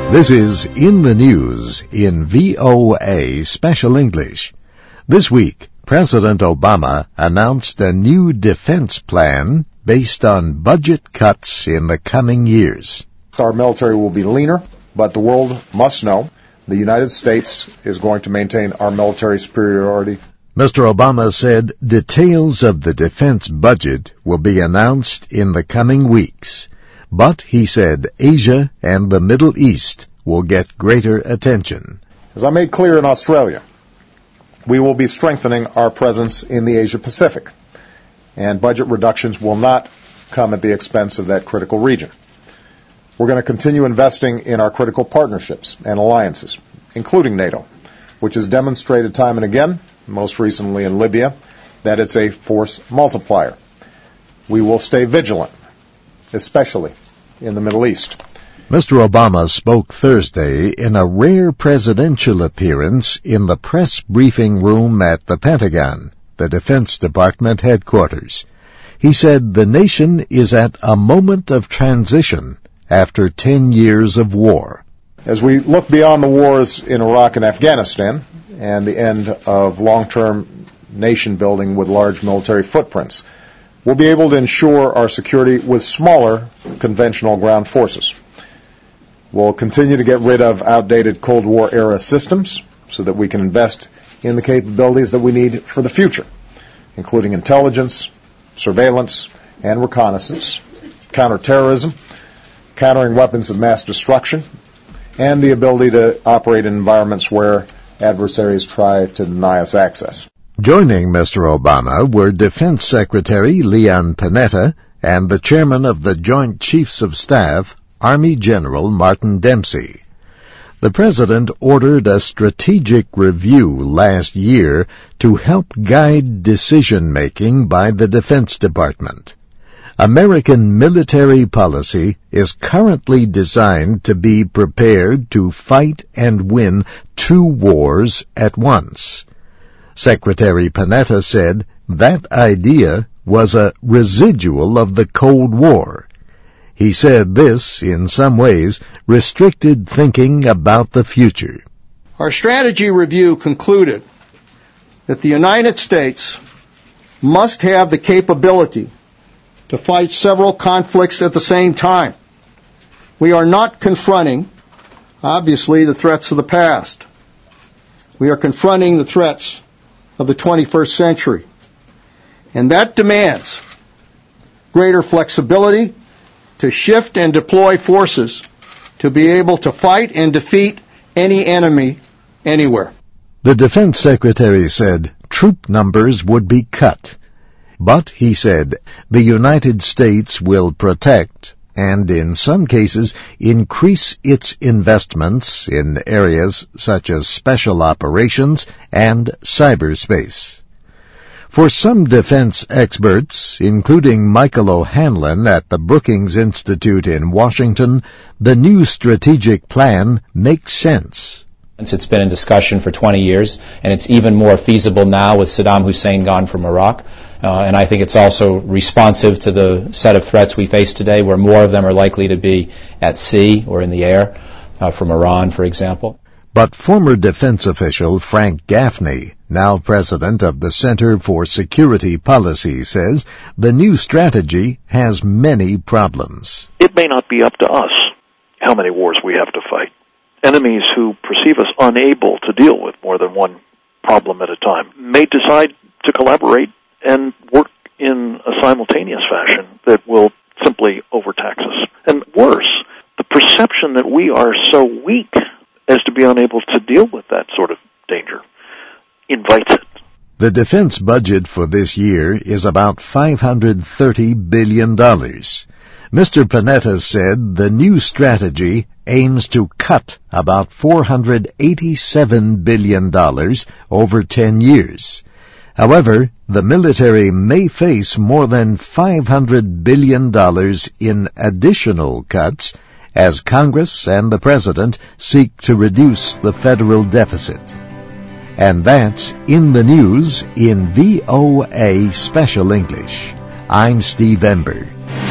This is In the News in VOA Special English. This week, President Obama announced a new defense plan based on budget cuts in the coming years. Our military will be leaner, but the world must know the United States is going to maintain our military superiority. Mr. Obama said details of the defense budget will be announced in the coming weeks. But, he said, Asia and the Middle East will get greater attention. As I made clear in Australia, we will be strengthening our presence in the Asia Pacific, and budget reductions will not come at the expense of that critical region. We're going to continue investing in our critical partnerships and alliances, including NATO, which has demonstrated time and again, most recently in Libya, that it's a force multiplier. We will stay vigilant, especially in the Middle East. Mr. Obama spoke Thursday in a rare presidential appearance in the press briefing room at the Pentagon, the Defense Department headquarters. He said the nation is at a moment of transition after 10 years of war. As we look beyond the wars in Iraq and Afghanistan and the end of long-term nation building with large military footprints, we'll be able to ensure our security with smaller conventional ground forces. We'll continue to get rid of outdated Cold War-era systems so that we can invest in the capabilities that we need for the future, including intelligence, surveillance, and reconnaissance, counterterrorism, countering weapons of mass destruction, and the ability to operate in environments where adversaries try to deny us access. Joining Mr. Obama were Defense Secretary Leon Panetta and the Chairman of the Joint Chiefs of Staff, Army General Martin Dempsey. The President ordered a strategic review last year to help guide decision-making by the Defense Department. American military policy is currently designed to be prepared to fight and win 2 wars at once. Secretary Panetta said that idea was a residual of the Cold War. He said this, in some ways, restricted thinking about the future. Our strategy review concluded that the United States must have the capability to fight several conflicts at the same time. We are not confronting, obviously, the threats of the past. We are confronting the threats of the 21st century. And that demands greater flexibility to shift and deploy forces to be able to fight and defeat any enemy anywhere. The Defense Secretary said troop numbers would be cut. But, he said, the United States will protect and, in some cases, increase its investments in areas such as special operations and cyberspace. For some defense experts, including Michael O'Hanlon at the Brookings Institute in Washington, the new strategic plan makes sense. It's been in discussion for 20 years, and it's even more feasible now with Saddam Hussein gone from Iraq. And I think it's also responsive to the set of threats we face today, where more of them are likely to be at sea or in the air, from Iran, for example. But former defense official Frank Gaffney, now president of the Center for Security Policy, says the new strategy has many problems. It may not be up to us how many wars we have to fight. Enemies who perceive us unable to deal with more than one problem at a time may decide to collaborate and work in a simultaneous fashion that will simply overtax us. And worse, the perception that we are so weak as to be unable to deal with that sort of danger invites it. The defense budget for this year is about $530 billion. Mr. Panetta said the new strategy aims to cut about $487 billion over 10 years. However, the military may face more than $500 billion in additional cuts as Congress and the President seek to reduce the federal deficit. And that's In the News in VOA Special English. I'm Steve Ember.